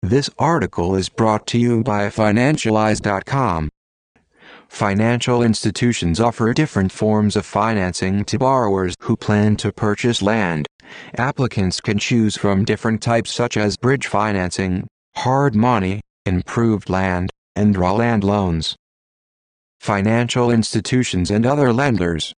This article is brought to you by Financialize.com. Financial institutions offer different forms of financing to borrowers who plan to purchase land. Applicants can choose from different types such as bridge financing, hard money, improved land, and raw land loans. Financial institutions and other lenders.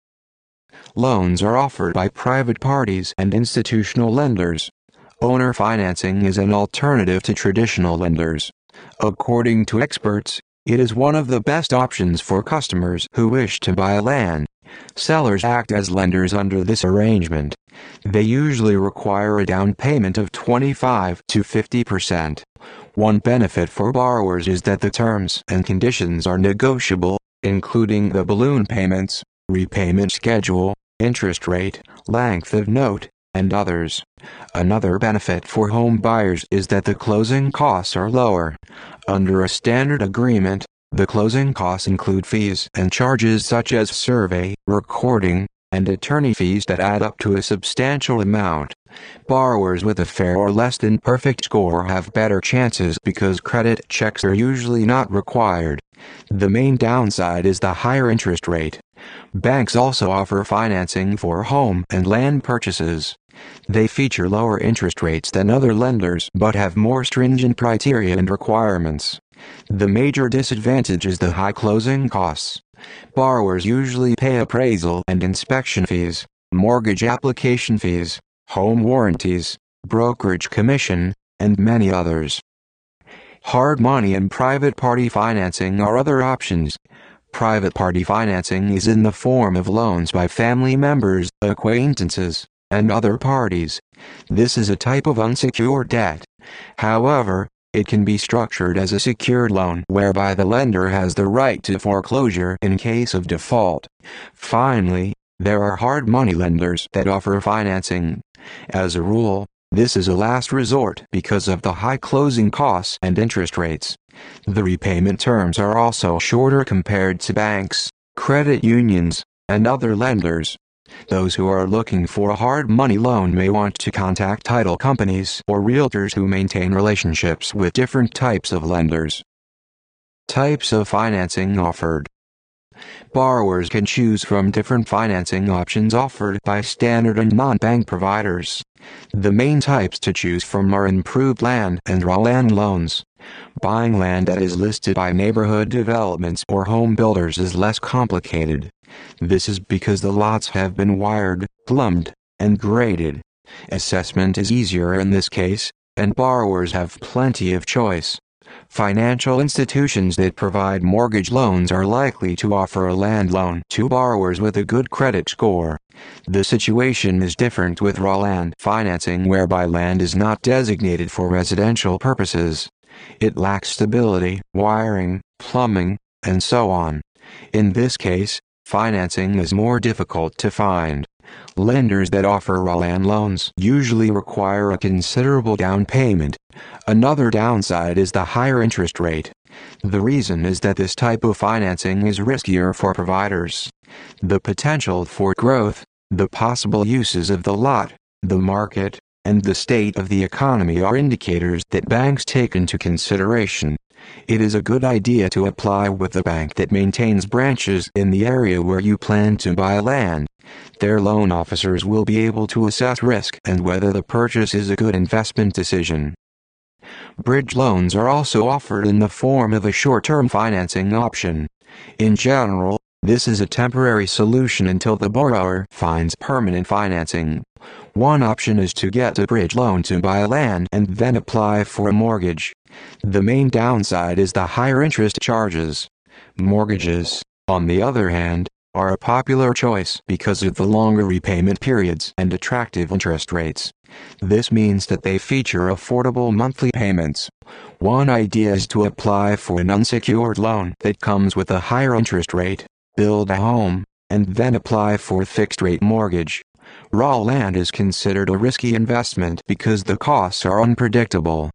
Loans are offered by private parties and institutional lenders. Owner financing is an alternative to traditional lenders. According to experts, it is one of the best options for customers who wish to buy land. Sellers act as lenders under this arrangement. They usually require a down payment of 25 to 50%. One benefit for borrowers is that the terms and conditions are negotiable, including the balloon payments, repayment schedule, interest rate, length of note, and others. Another benefit for home buyers is that the closing costs are lower. Under a standard agreement, the closing costs include fees and charges such as survey, recording, and attorney fees that add up to a substantial amount. Borrowers with a fair or less than perfect score have better chances because credit checks are usually not required. The main downside is the higher interest rate. Banks also offer financing for home and land purchases. They feature lower interest rates than other lenders but have more stringent criteria and requirements. The major disadvantage is the high closing costs. Borrowers usually pay appraisal and inspection fees, mortgage application fees, home warranties, brokerage commission, and many others. Hard money and private party financing are other options. Private party financing is in the form of loans by family members, acquaintances, and other parties. This is a type of unsecured debt. However, it can be structured as a secured loan whereby the lender has the right to foreclosure in case of default. Finally, there are hard money lenders that offer financing. As a rule, this is a last resort because of the high closing costs and interest rates. The repayment terms are also shorter compared to banks, credit unions, and other lenders. Those who are looking for a hard money loan may want to contact title companies or realtors who maintain relationships with different types of lenders. Types of financing offered. Borrowers can choose from different financing options offered by standard and non-bank providers. The main types to choose from are improved land and raw land loans. Buying land that is listed by neighborhood developments or home builders is less complicated. This is because the lots have been wired, plumbed, and graded. Assessment is easier in this case, and borrowers have plenty of choice. Financial institutions that provide mortgage loans are likely to offer a land loan to borrowers with a good credit score. The situation is different with raw land financing, whereby land is not designated for residential purposes. It lacks stability, wiring, plumbing, and so on. In this case, financing is more difficult to find. Lenders that offer raw land loans usually require a considerable down payment. Another downside is the higher interest rate. The reason is that this type of financing is riskier for providers. The potential for growth, the possible uses of the lot, the market, and the state of the economy are indicators that banks take into consideration. It is a good idea to apply with a bank that maintains branches in the area where you plan to buy land. Their loan officers will be able to assess risk and whether the purchase is a good investment decision. Bridge loans are also offered in the form of a short-term financing option. In general, this is a temporary solution until the borrower finds permanent financing. One option is to get a bridge loan to buy land and then apply for a mortgage. The main downside is the higher interest charges. Mortgages, on the other hand, are a popular choice because of the longer repayment periods and attractive interest rates. This means that they feature affordable monthly payments. One idea is to apply for an unsecured loan that comes with a higher interest rate, build a home, and then apply for a fixed-rate mortgage. Raw land is considered a risky investment because the costs are unpredictable.